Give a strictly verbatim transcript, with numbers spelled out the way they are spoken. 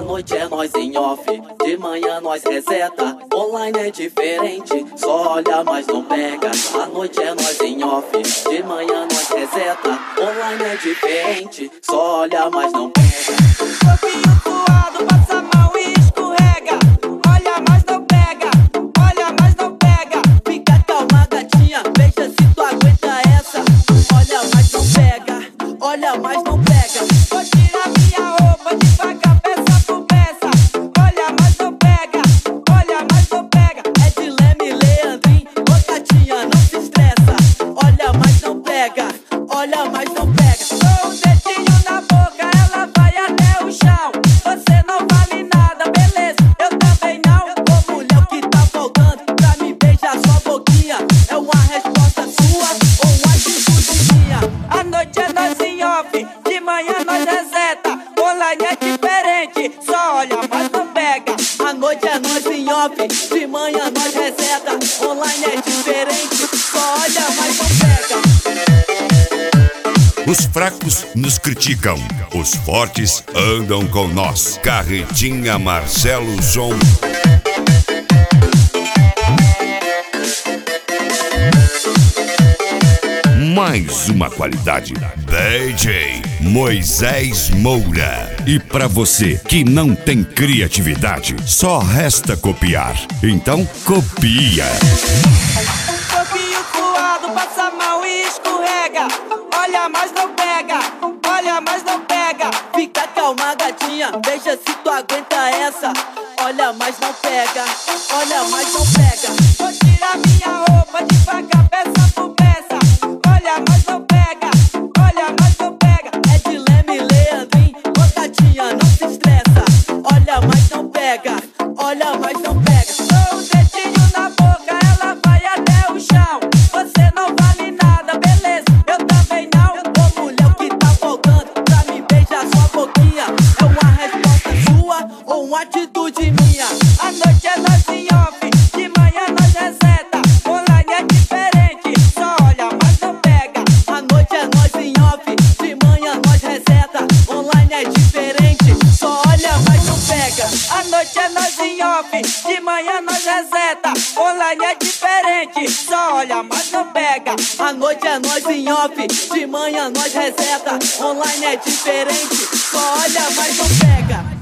noite é nós em off, de manhã nós reseta. Online é diferente, só olha mas não pega. A noite é nós em off, de manhã nós reseta. Online é diferente, só olha mas não pega. Corpinho suado, passa mal e escorrega. Olha mas não pega, olha mas não pega. Fica calma gatinha, veja se tu aguenta essa. Olha mas não pega, olha mas não pega. Vou tirar minha roupa devagar, peça por peça. Olha mas não pega, olha mas não pega. É de Leme, Leandrinho, ô gatinha não se estressa. Olha mas não pega, olha mas não pega. Dou um dedinho na boca, ela vai até o chão. Você não vale nada, beleza, eu também não. Ô mulher, o que tá faltando pra me beijar sua boquinha? É uma resposta sua ou uma atitude minha? A noite é nós em off, de manhã nós reseta. Online é diferente, só olha mas não pega. A noite é nós em off, de manhã nós reseta. Online é diferente, só olha mas não pega. Os fracos nos criticam, os fortes andam com nós. Carretinha Marcelo Som. Mais uma qualidade. D J Moisés Moura. E pra você que não tem criatividade, só resta copiar. Então copia. Corpinho suado, passa mal e escorrega. Olha mas não pega, olha mas não pega. Fica calma gatinha, veja se tu aguenta essa. Olha mas não pega, olha mas não pega. Vou tirar minha roupa devagar, peça por peça. Olha mas não pega, olha mas não pega. É de Leme, Leandrinho, ô gatinha não se estressa. Olha mas não pega, olha mas não pega. Dou um dedinho na boca, ela vai até o chão. Você não vale nada, beleza, eu também não. Ô mulher, o que tá faltando pra me beijar sua boquinha? É uma resposta sua ou uma atitude minha? A noite é nós em off, de manhã nós reseta. Online é diferente, só olha mas não pega. A noite é nós em off, de manhã nós reseta. Online é diferente, só olha mas não pega. A noite é nós em off, de manhã nós reseta. Online é diferente, só olha mas não pega. A noite é nós em off, de manhã nós reseta. Online é diferente, só olha mas não pega.